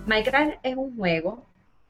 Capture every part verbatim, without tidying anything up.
Minecraft es un juego,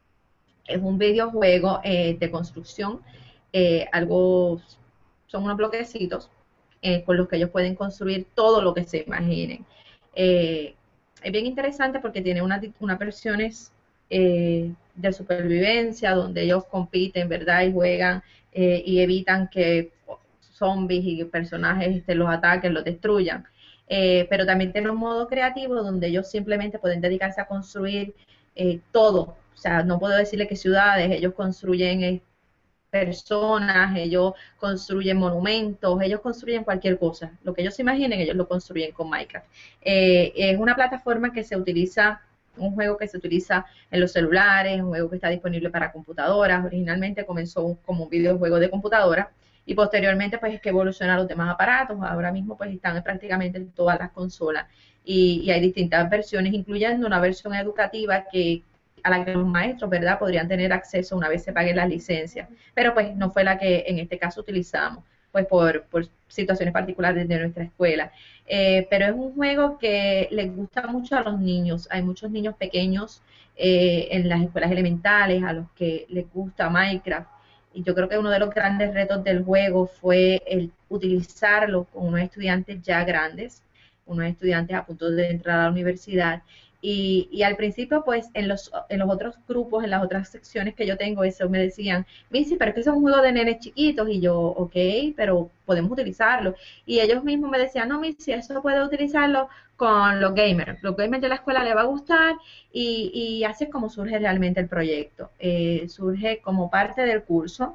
es un videojuego eh, de construcción, eh, algo, son unos bloquecitos eh, con los que ellos pueden construir todo lo que se imaginen. Eh, es bien interesante porque tiene unas una versiones eh, de supervivencia donde ellos compiten, ¿verdad? Y juegan eh, y evitan que zombies y personajes este, los ataquen, los destruyan. Eh, pero también tiene un modo creativo donde ellos simplemente pueden dedicarse a construir eh, todo. O sea, no puedo decirle que ciudades, ellos construyen eh, personas, ellos construyen monumentos, ellos construyen cualquier cosa. Lo que ellos se imaginen, ellos lo construyen con Minecraft. Eh, es una plataforma que se utiliza, un juego que se utiliza en los celulares, un juego que está disponible para computadoras. Originalmente comenzó como un videojuego de computadora y posteriormente pues es que evoluciona a los demás aparatos. Ahora mismo pues están prácticamente en todas las consolas y, y hay distintas versiones, incluyendo una versión educativa que a la que los maestros, ¿verdad?, podrían tener acceso una vez se paguen las licencias, pero pues no fue la que en este caso utilizamos, pues por, por situaciones particulares de nuestra escuela. Eh, pero es un juego que les gusta mucho a los niños, hay muchos niños pequeños eh, en las escuelas elementales a los que les gusta Minecraft, y yo creo que uno de los grandes retos del juego fue el utilizarlo con unos estudiantes ya grandes, unos estudiantes a punto de entrar a la universidad, y, y, al principio, pues, en los, en los otros grupos, en las otras secciones que yo tengo, eso me decían, Missy, pero es que es un juego de nenes chiquitos, y yo, ok, pero podemos utilizarlo. Y ellos mismos me decían, no, Missy, eso puede utilizarlo con los gamers. Los gamers de la escuela les va a gustar, y, y así es como surge realmente el proyecto. Eh, surge como parte del curso,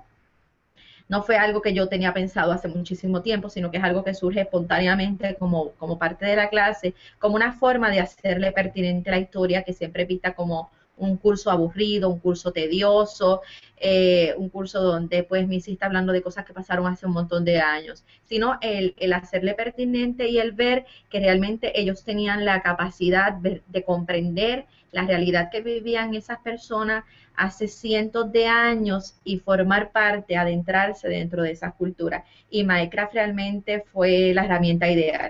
no fue algo que yo tenía pensado hace muchísimo tiempo, sino que es algo que surge espontáneamente como, como parte de la clase, como una forma de hacerle pertinente la historia que siempre vista como un curso aburrido, un curso tedioso, eh, un curso donde pues Missy está hablando de cosas que pasaron hace un montón de años, sino el, el hacerle pertinente y el ver que realmente ellos tenían la capacidad de, de comprender la realidad que vivían esas personas hace cientos de años y formar parte, adentrarse dentro de esas culturas. Y Minecraft realmente fue la herramienta ideal.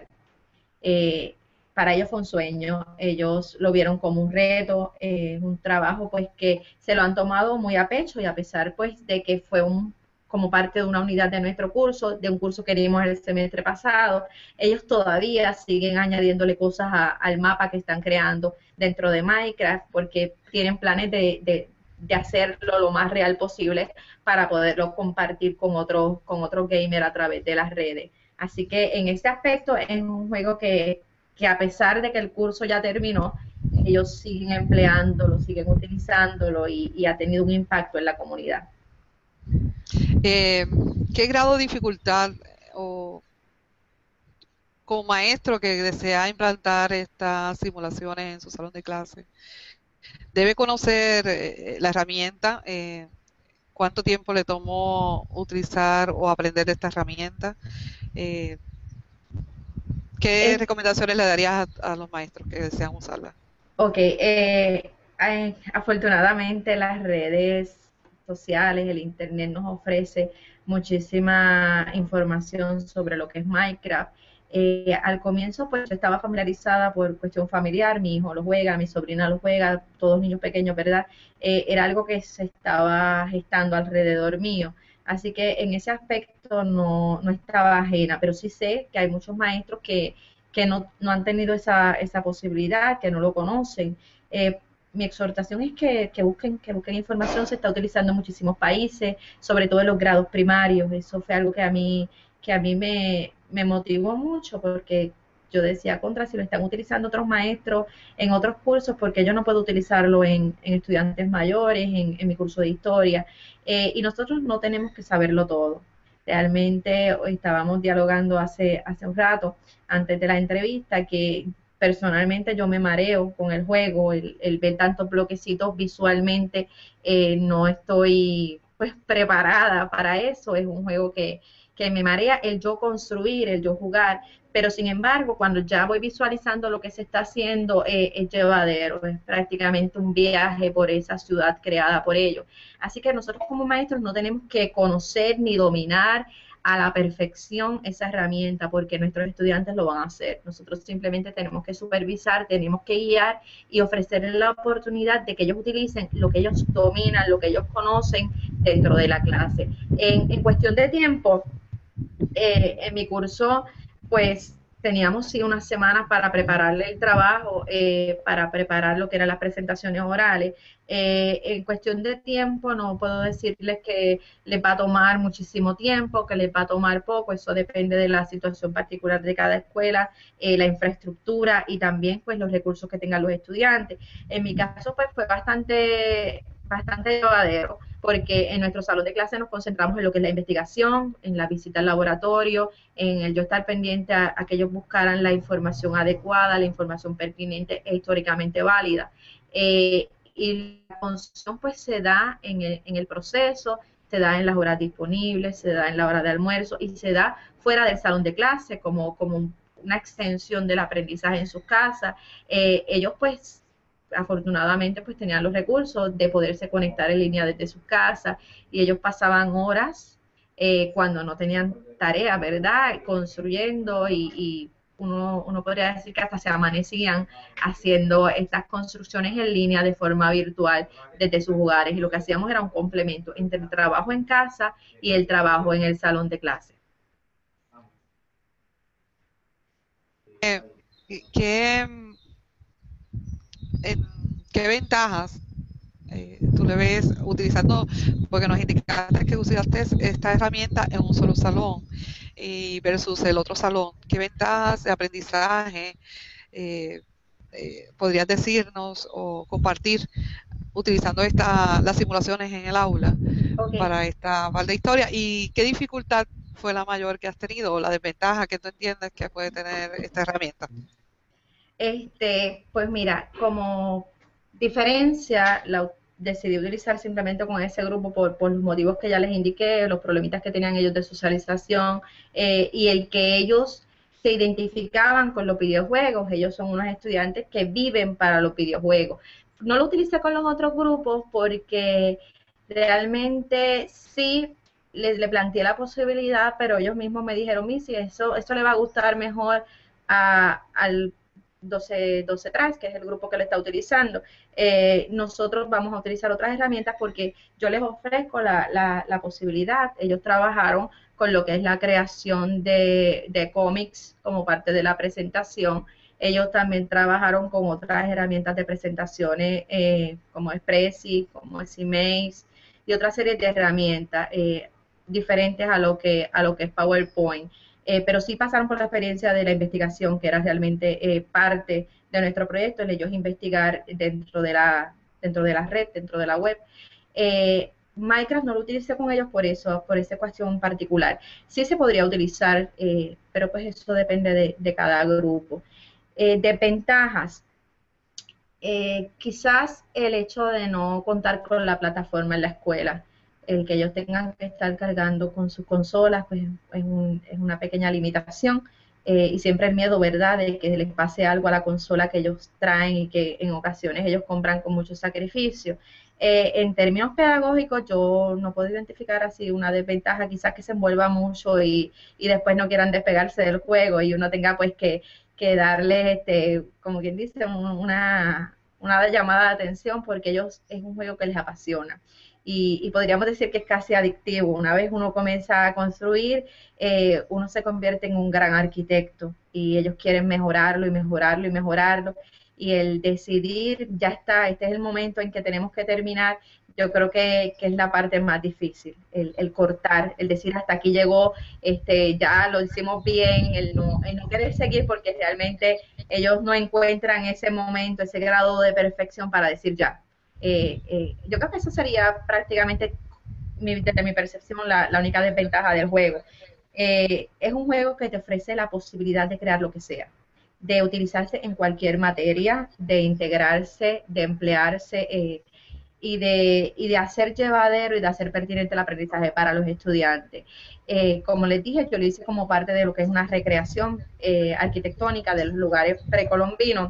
Eh, para ellos fue un sueño, ellos lo vieron como un reto, eh, un trabajo pues que se lo han tomado muy a pecho y a pesar pues de que fue un como parte de una unidad de nuestro curso, de un curso que dimos el semestre pasado, ellos todavía siguen añadiéndole cosas a, al mapa que están creando dentro de Minecraft porque tienen planes de, de, de hacerlo lo más real posible para poderlo compartir con otros con otros gamers a través de las redes. Así que en ese aspecto es un juego que, que a pesar de que el curso ya terminó, ellos siguen empleándolo, siguen utilizándolo y, y ha tenido un impacto en la comunidad. Eh, ¿Qué grado de dificultad o como maestro que desea implantar estas simulaciones en su salón de clase debe conocer eh, la herramienta? Eh, ¿Cuánto tiempo le tomó utilizar o aprender de esta herramienta? Eh, ¿Qué Es, recomendaciones le darías a, a los maestros que desean usarla? ok, eh, eh, afortunadamente las redes sociales, el internet nos ofrece muchísima información sobre lo que es Minecraft. Eh, al comienzo pues yo estaba familiarizada por cuestión familiar, mi hijo lo juega, mi sobrina lo juega, todos niños pequeños, ¿verdad? Eh, era algo que se estaba gestando alrededor mío. Así que en ese aspecto no, no estaba ajena, pero sí sé que hay muchos maestros que que no, no han tenido esa, esa posibilidad, que no lo conocen. Eh, mi exhortación es que, que, busquen, que busquen información, se está utilizando en muchísimos países, sobre todo en los grados primarios. Eso fue algo que a mí, que a mí me, me motivó mucho porque yo decía, contra, si lo están utilizando otros maestros en otros cursos, porque yo no puedo utilizarlo en, en estudiantes mayores, en, en mi curso de historia. Eh, y nosotros no tenemos que saberlo todo. Realmente hoy estábamos dialogando hace, hace un rato antes de la entrevista que personalmente yo me mareo con el juego, el, el ver tantos bloquecitos visualmente, eh, no estoy pues preparada para eso, es un juego que, que me marea el yo construir, el yo jugar, pero sin embargo cuando ya voy visualizando lo que se está haciendo eh, es llevadero, es prácticamente un viaje por esa ciudad creada por ellos. Así que nosotros como maestros no tenemos que conocer ni dominar a la perfección esa herramienta, porque nuestros estudiantes lo van a hacer. Nosotros simplemente tenemos que supervisar, tenemos que guiar y ofrecerles la oportunidad de que ellos utilicen lo que ellos dominan, lo que ellos conocen dentro de la clase. En, en cuestión de tiempo, eh, en mi curso, pues teníamos sí unas semanas para prepararle el trabajo, eh, para preparar lo que eran las presentaciones orales. Eh, en cuestión de tiempo, no puedo decirles que les va a tomar muchísimo tiempo, que les va a tomar poco, eso depende de la situación particular de cada escuela, eh, la infraestructura y también pues los recursos que tengan los estudiantes. En mi caso, pues fue bastante bastante llevadero, porque en nuestro salón de clase nos concentramos en lo que es la investigación, en la visita al laboratorio, en el yo estar pendiente a, a que ellos buscaran la información adecuada, la información pertinente e históricamente válida. Eh, y la construcción pues se da en el, en el proceso, se da en las horas disponibles, se da en la hora de almuerzo y se da fuera del salón de clase como, como una extensión del aprendizaje en sus casas. Eh, ellos pues afortunadamente pues tenían los recursos de poderse conectar en línea desde sus casas y ellos pasaban horas eh, cuando no tenían tarea, ¿verdad? Construyendo y, y uno, uno podría decir que hasta se amanecían haciendo estas construcciones en línea de forma virtual desde sus hogares y lo que hacíamos era un complemento entre el trabajo en casa y el trabajo en el salón de clase. Eh, ¿Qué, eh, qué ventajas eh, tú le ves utilizando, porque nos indicaste que usaste esta herramienta en un solo salón y versus el otro salón? ¿Qué ventajas de aprendizaje eh, eh, podrías decirnos o compartir utilizando esta, las simulaciones en el aula Okay. para esta parte de historia? ¿Y qué dificultad fue la mayor que has tenido o la desventaja que tú entiendes que puede tener esta herramienta? Este, pues mira, como diferencia, la decidí utilizar simplemente con ese grupo por, por los motivos que ya les indiqué, los problemitas que tenían ellos de socialización eh, y el que ellos se identificaban con los videojuegos. Ellos son unos estudiantes que viven para los videojuegos. No lo utilicé con los otros grupos porque realmente sí les le planteé la posibilidad, pero ellos mismos me dijeron, Missy, eso, eso le va a gustar mejor a, al doce, doce Trans, que es el grupo que lo está utilizando. Eh, nosotros vamos a utilizar otras herramientas porque yo les ofrezco la, la, la posibilidad. Ellos trabajaron con lo que es la creación de, de cómics como parte de la presentación. Ellos también trabajaron con otras herramientas de presentaciones eh, como Expressi, como Emacs y otra serie de herramientas eh, diferentes a lo que a lo que es PowerPoint. Eh, pero sí pasaron por la experiencia de la investigación, que era realmente eh, parte de nuestro proyecto, el ellos investigar dentro de la, dentro de la red, dentro de la web. Eh, Minecraft no lo utilicé con ellos por eso, por esa cuestión particular. Sí se podría utilizar, eh, pero pues eso depende de, de cada grupo. Eh, desventajas. Eh, quizás el hecho de no contar con la plataforma en la escuela, el que ellos tengan que estar cargando con sus consolas, pues es, un, es una pequeña limitación. Eh, y siempre el miedo, ¿verdad?, de que les pase algo a la consola que ellos traen y que en ocasiones ellos compran con mucho sacrificio. Eh, en términos pedagógicos, yo no puedo identificar así una desventaja, quizás que se envuelva mucho y, y después no quieran despegarse del juego y uno tenga pues que, que darle, este, como quien dice, una, una llamada de atención porque ellos es un juego que les apasiona. Y, y podríamos decir que es casi adictivo. Una vez uno comienza a construir, eh, uno se convierte en un gran arquitecto y ellos quieren mejorarlo y mejorarlo y mejorarlo. Y el decidir, ya está, este es el momento en que tenemos que terminar, yo creo que, que es la parte más difícil, el, el cortar, el decir hasta aquí llegó, este, ya lo hicimos bien, el no, el no querer seguir porque realmente ellos no encuentran ese momento, ese grado de perfección para decir ya. Eh, eh, yo creo que eso sería prácticamente, mi, desde mi percepción, la, la única desventaja del juego. Eh, es un juego que te ofrece la posibilidad de crear lo que sea, de utilizarse en cualquier materia, de integrarse, de emplearse eh, y, de, y de hacer llevadero y de hacer pertinente el aprendizaje para los estudiantes. Eh, como les dije, yo lo hice como parte de lo que es una recreación eh, arquitectónica de los lugares precolombinos,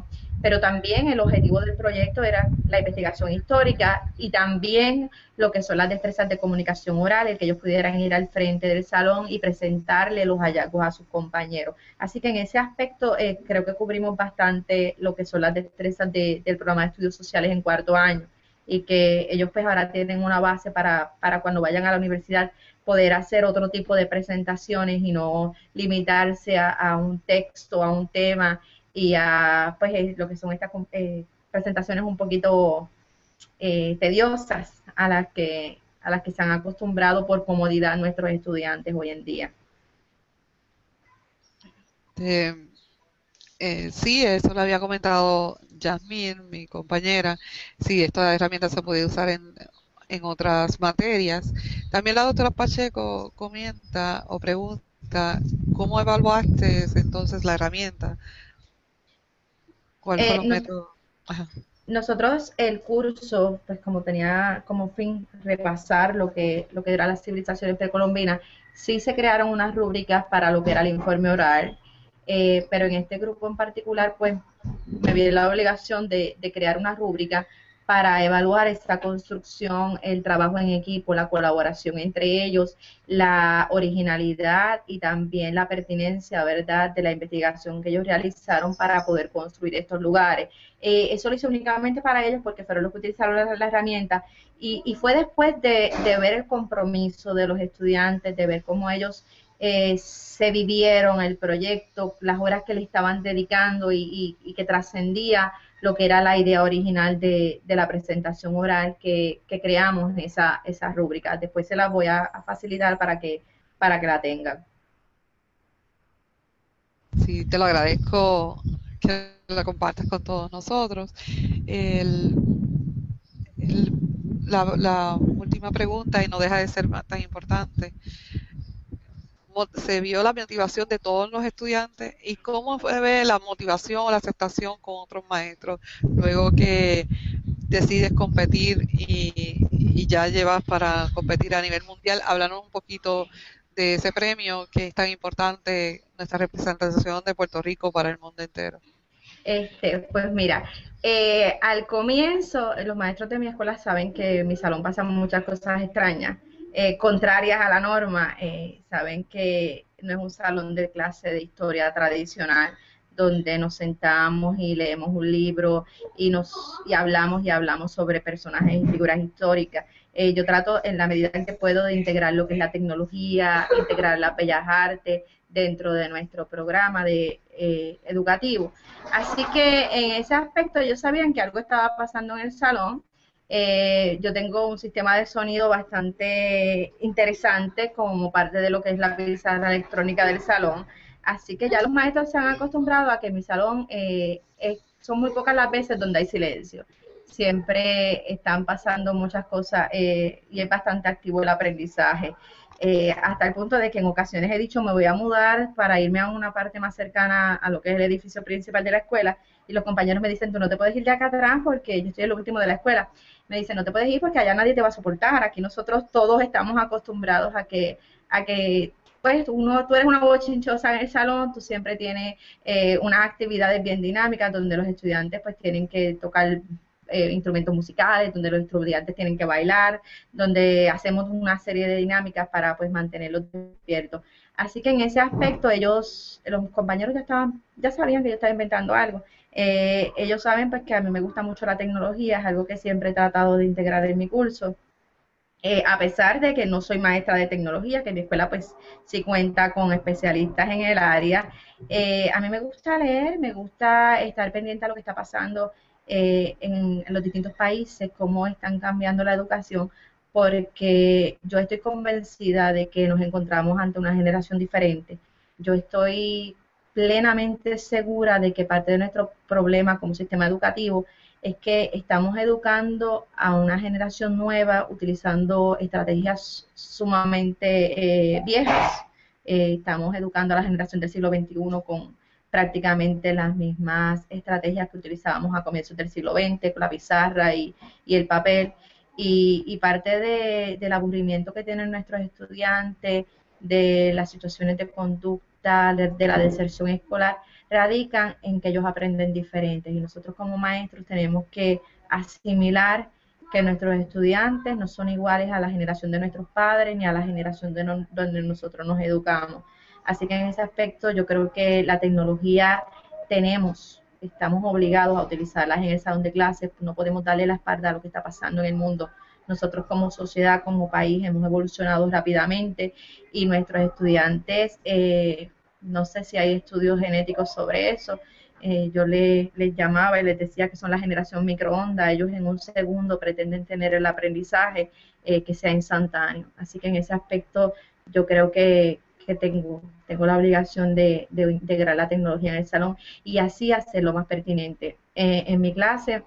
pero también el objetivo del proyecto era la investigación histórica y también lo que son las destrezas de comunicación oral, el que ellos pudieran ir al frente del salón y presentarle los hallazgos a sus compañeros. Así que en ese aspecto eh, creo que cubrimos bastante lo que son las destrezas de, del programa de estudios sociales en cuarto año y que ellos pues ahora tienen una base para, para cuando vayan a la universidad poder hacer otro tipo de presentaciones y no limitarse a, a un texto, a un tema y a pues eh, lo que son estas eh, presentaciones un poquito eh, tediosas a las que a las que se han acostumbrado por comodidad nuestros estudiantes hoy en día. Eh, eh, sí, eso lo había comentado Yasmín, mi compañera. Sí, esta herramienta se puede usar en, en otras materias. También la doctora Pacheco comenta o pregunta, ¿cómo evaluaste entonces la herramienta? ¿Cuáles Eh, fueron los nos, métodos? Ajá. Nosotros el curso, pues como tenía como fin repasar lo que, lo que era las civilizaciones precolombinas, sí se crearon unas rúbricas para lo que era el informe oral, eh, pero en este grupo en particular, pues me vi la obligación de, de crear una rúbrica para evaluar esta construcción, el trabajo en equipo, la colaboración entre ellos, la originalidad y también la pertinencia, ¿verdad?, de la investigación que ellos realizaron para poder construir estos lugares. Eh, eso lo hice únicamente para ellos porque fueron los que utilizaron la, la herramienta y, y, fue después de, de, ver el compromiso de los estudiantes, de ver cómo ellos eh, se vivieron el proyecto, las horas que le estaban dedicando y, y, y que trascendía lo que era la idea original de, de la presentación oral que, que creamos en esa, esa rúbrica. Después se las voy a, a facilitar para que, para que la tengan. Sí, te lo agradezco que la compartas con todos nosotros. El, el, la, la última pregunta, y no deja de ser tan importante, se vio la motivación de todos los estudiantes y cómo fue la motivación o la aceptación con otros maestros luego que decides competir y, y ya llevas para competir a nivel mundial. Háblanos un poquito de ese premio que es tan importante, nuestra representación de Puerto Rico para el mundo entero. Este, pues mira, eh, al comienzo los maestros de mi escuela saben que en mi salón pasan muchas cosas extrañas, eh, contrarias a la norma, eh, saben que no es un salón de clase de historia tradicional donde nos sentamos y leemos un libro y nos y hablamos y hablamos sobre personajes y figuras históricas. Eh, yo trato en la medida en que puedo de integrar lo que es la tecnología, integrar las bellas artes dentro de nuestro programa de eh, educativo. Así que en ese aspecto ellos sabían que algo estaba pasando en el salón. Eh, yo tengo un sistema de sonido bastante interesante como parte de lo que es la pizarra electrónica del salón. Así que ya los maestros se han acostumbrado a que en mi salón eh, es, son muy pocas las veces donde hay silencio. Siempre están pasando muchas cosas eh, y es bastante activo el aprendizaje. Eh, hasta el punto de que en ocasiones he dicho me voy a mudar para irme a una parte más cercana a lo que es el edificio principal de la escuela y los compañeros me dicen, tú no te puedes ir de acá atrás porque yo estoy en lo último de la escuela. Me dicen, no te puedes ir porque allá nadie te va a soportar, aquí nosotros todos estamos acostumbrados a que, a que pues uno, tú eres una bochinchosa en el salón, tú siempre tienes eh, unas actividades bien dinámicas donde los estudiantes pues tienen que tocar Eh, instrumentos musicales, donde los estudiantes tienen que bailar, donde hacemos una serie de dinámicas para pues mantenerlos despiertos. Así que en ese aspecto ellos, los compañeros ya estaban, ya sabían que yo estaba inventando algo. Eh, ellos saben pues que a mí me gusta mucho la tecnología, es algo que siempre he tratado de integrar en mi curso. Eh, a pesar de que no soy maestra de tecnología, que mi escuela pues sí cuenta con especialistas en el área, eh, a mí me gusta leer, me gusta estar pendiente a lo que está pasando eh, en, en los distintos países, cómo están cambiando la educación, porque yo estoy convencida de que nos encontramos ante una generación diferente. Yo estoy plenamente segura de que parte de nuestro problema como sistema educativo es que estamos educando a una generación nueva utilizando estrategias sumamente eh, viejas. Eh, estamos educando a la generación del siglo veintiuno con prácticamente las mismas estrategias que utilizábamos a comienzos del siglo veinte, con la pizarra y, y el papel. Y, y parte de, del aburrimiento que tienen nuestros estudiantes, de las situaciones de conducta, de, de la deserción escolar, radican en que ellos aprenden diferentes y nosotros como maestros tenemos que asimilar que nuestros estudiantes no son iguales a la generación de nuestros padres ni a la generación de no, donde nosotros nos educamos. Así que en ese aspecto yo creo que la tecnología tenemos, estamos obligados a utilizarlas en el salón de clases, no podemos darle la espalda a lo que está pasando en el mundo. Nosotros como sociedad, como país, hemos evolucionado rápidamente y nuestros estudiantes, eh, no sé si hay estudios genéticos sobre eso, eh, yo le, les llamaba y les decía que son la generación microondas, ellos en un segundo pretenden tener el aprendizaje eh, que sea instantáneo. Así que en ese aspecto yo creo que, que tengo, tengo la obligación de, de, integrar la tecnología en el salón y así hacerlo más pertinente. Eh, en mi clase,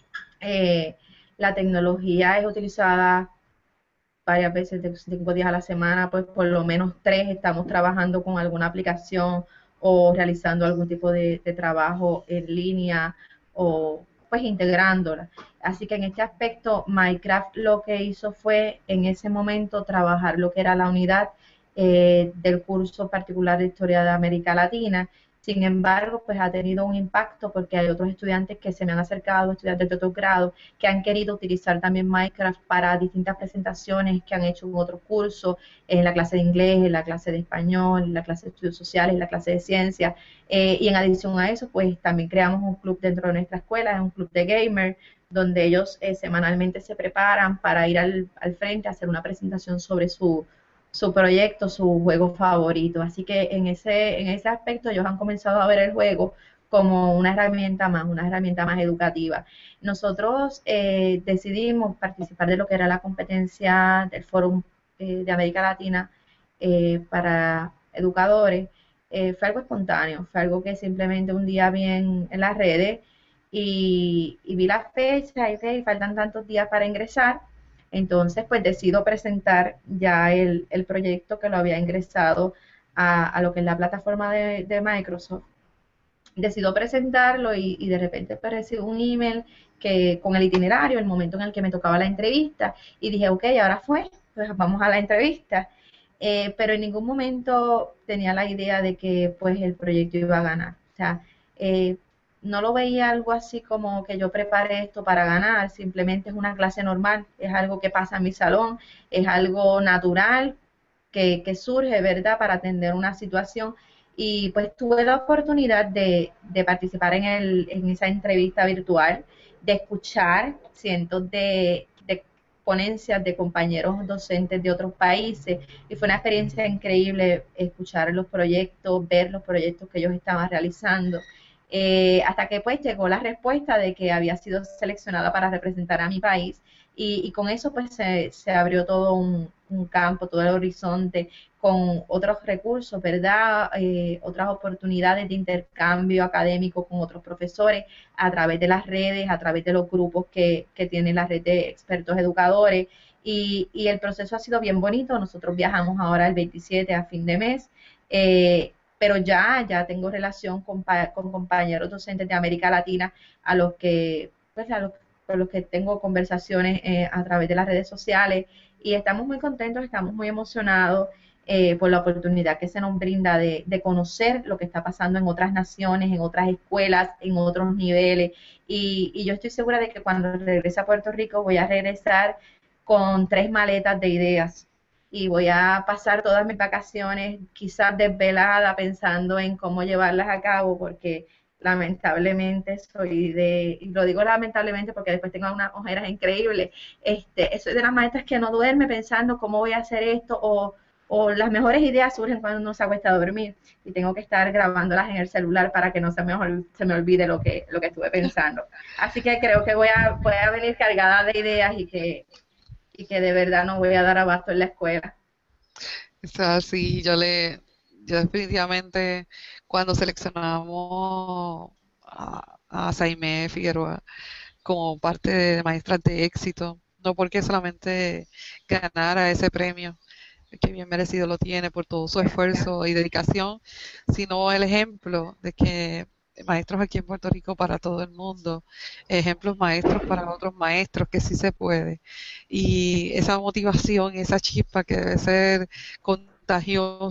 eh, la tecnología es utilizada varias veces, de cinco días a la semana, pues por lo menos tres estamos trabajando con alguna aplicación o realizando algún tipo de, de trabajo en línea o pues integrándola. Así que en este aspecto Minecraft lo que hizo fue en ese momento trabajar lo que era la unidad eh, del curso particular de Historia de América Latina. Sin embargo, pues ha tenido un impacto porque hay otros estudiantes que se me han acercado, estudiantes de otro grado, que han querido utilizar también Minecraft para distintas presentaciones que han hecho en otros cursos, en la clase de inglés, en la clase de español, en la clase de estudios sociales, en la clase de ciencias. Eh, y en adición a eso, pues también creamos un club dentro de nuestra escuela, es un club de gamer, donde ellos eh, semanalmente se preparan para ir al, al frente a hacer una presentación sobre su su proyecto, su juego favorito. Así que en ese, en ese aspecto ellos han comenzado a ver el juego como una herramienta más, una herramienta más educativa. Nosotros eh, decidimos participar de lo que era la competencia del Fórum eh, de América Latina eh, para educadores. Eh, fue algo espontáneo, fue algo que simplemente un día vi en, en las redes y, y vi la fecha y okay, faltan tantos días para ingresar. Entonces, pues decido presentar ya el, el proyecto que lo había ingresado a, a, lo que es la plataforma de, de Microsoft. Decido presentarlo y, y de repente pues, recibo un email que, con el itinerario, el momento en el que me tocaba la entrevista, y dije, ok, ahora fue, pues vamos a la entrevista. Eh, pero en ningún momento tenía la idea de que pues el proyecto iba a ganar. O sea, eh, no lo veía algo así como que yo prepare esto para ganar, simplemente es una clase normal, es algo que pasa en mi salón, es algo natural que, que surge, ¿verdad?, para atender una situación. Y pues tuve la oportunidad de, de participar en, el, en esa entrevista virtual, de escuchar cientos de, de ponencias de compañeros docentes de otros países, y fue una experiencia increíble escuchar los proyectos, ver los proyectos que ellos estaban realizando. Eh, hasta que pues llegó la respuesta de que había sido seleccionada para representar a mi país y, y con eso pues se, se abrió todo un, un, campo, todo el horizonte con otros recursos, ¿verdad? Eh, otras oportunidades de intercambio académico con otros profesores a través de las redes, a través de los grupos que, que tiene la red de expertos educadores y, y el proceso ha sido bien bonito. Nosotros viajamos ahora el veintisiete a fin de mes. Eh, pero ya, ya tengo relación con, con compañeros docentes de América Latina a los que, pues a los, con los que tengo conversaciones eh, a través de las redes sociales y estamos muy contentos, estamos muy emocionados eh, por la oportunidad que se nos brinda de, de conocer lo que está pasando en otras naciones, en otras escuelas, en otros niveles y, y yo estoy segura de que cuando regrese a Puerto Rico voy a regresar con tres maletas de ideas y voy a pasar todas mis vacaciones quizás desvelada pensando en cómo llevarlas a cabo porque lamentablemente soy de, y lo digo lamentablemente porque después tengo unas ojeras increíbles, este, soy de las maestras que no duerme pensando cómo voy a hacer esto o, o las mejores ideas surgen cuando uno se acuesta a dormir y tengo que estar grabándolas en el celular para que no se me, se me olvide lo que, lo que estuve pensando. Así que creo que voy a, voy a venir cargada de ideas y que y que de verdad no voy a dar abasto en la escuela. Eso es así, yo le, yo definitivamente cuando seleccionamos a, a Saimé Figueroa como parte de Maestras de Éxito, no porque solamente ganara ese premio, que bien merecido lo tiene por todo su esfuerzo y dedicación, sino el ejemplo de que maestros aquí en Puerto Rico para todo el mundo, ejemplos maestros para otros maestros, que sí se puede. Y esa motivación, esa chispa que debe ser contagiosa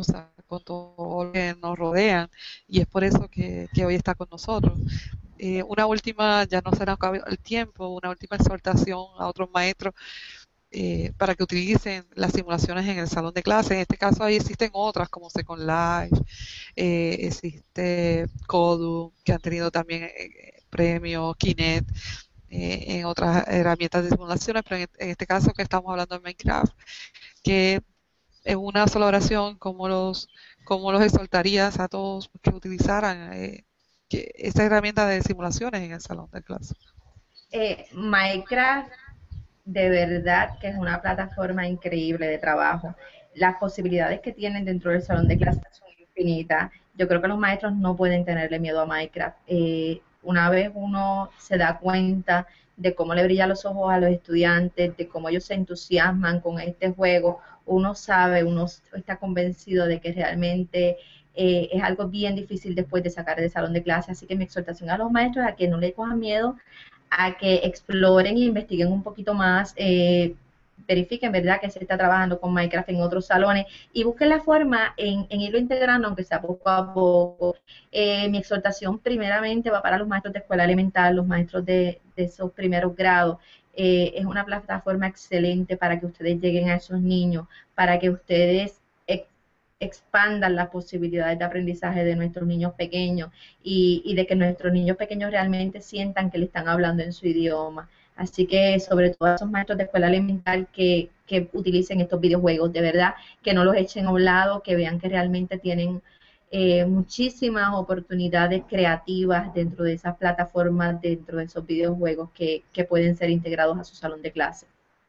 con todo lo que nos rodean, y es por eso que, que hoy está con nosotros. Eh, una última, ya no se nos acaba el tiempo, una última exhortación a otros maestros eh, para que utilicen las simulaciones en el salón de clase. En este caso ahí existen otras como Second Life, eh, existe Kodu, que han tenido también eh, premios, Kinet, eh, en otras herramientas de simulaciones, pero en, en este caso que estamos hablando de Minecraft, que en una sola oración, como los, como los exhortarías a todos que utilizaran eh, que esta herramienta de simulaciones en el salón de clase. Eh, Minecraft de verdad que es una plataforma increíble de trabajo. Las posibilidades que tienen dentro del salón de clases son infinitas. Yo creo que los maestros no pueden tenerle miedo a Minecraft. Eh, una vez uno se da cuenta de cómo le brillan los ojos a los estudiantes, de cómo ellos se entusiasman con este juego, uno sabe, uno está convencido de que realmente eh, es algo bien difícil después de sacar del salón de clase. Así que mi exhortación a los maestros es a que no le cojan miedo, a que exploren e investiguen un poquito más, eh, verifiquen, ¿verdad?, que se está trabajando con Minecraft en otros salones y busquen la forma en, en irlo integrando, aunque sea poco a poco. Eh, mi exhortación primeramente va para los maestros de escuela elemental, los maestros de, de esos primeros grados. Eh, es una plataforma excelente para que ustedes lleguen a esos niños, para que ustedes expandan las posibilidades de aprendizaje de nuestros niños pequeños y, y de que nuestros niños pequeños realmente sientan que le están hablando en su idioma. Así que sobre todo a esos maestros de escuela elemental que, que utilicen estos videojuegos, de verdad, que no los echen a un lado, que vean que realmente tienen eh, muchísimas oportunidades creativas dentro de esas plataformas, dentro de esos videojuegos que, que pueden ser integrados a su salón de clase.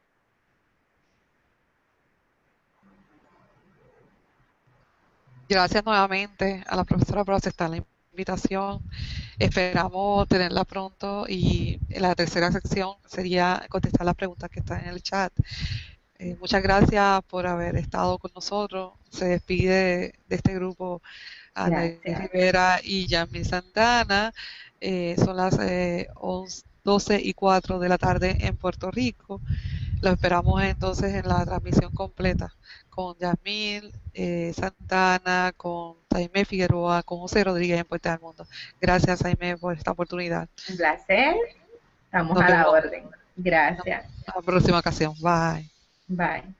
Gracias nuevamente a la profesora por aceptar la invitación. Esperamos tenerla pronto y en la tercera sección sería contestar las preguntas que están en el chat. Eh, muchas gracias por haber estado con nosotros. Se despide de este grupo Ana Gracias. Rivera y Yasmin Santana. Eh, son las eh, once, doce y cuatro de la tarde en Puerto Rico. Lo esperamos entonces en la transmisión completa con Yasmín eh, Santana, con Jaime Figueroa, con José Rodríguez en Puerta del Mundo. Gracias, Jaime, por esta oportunidad. Un placer. Estamos Nos a la vemos orden. en Gracias. la próxima ocasión. Bye. Bye.